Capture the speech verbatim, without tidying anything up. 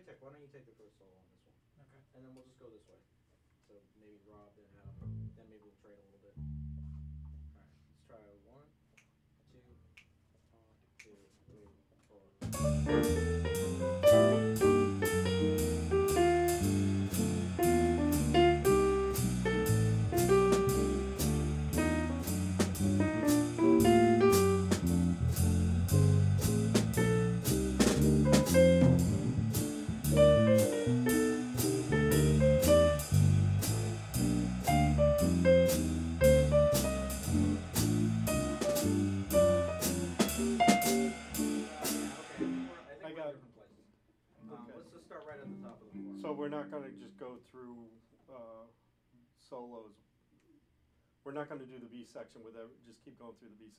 Tech, why don't you take the first solo on this one? Okay. And then we'll just go this way. So maybe Rob, then Adam, then maybe we'll trade a little bit. Alright, let's try one, two, one, two, three, four. Start right at the top of the floor. So we're not gonna just go through, uh, solos. We're not gonna do the B section with every, just keep going through the B section.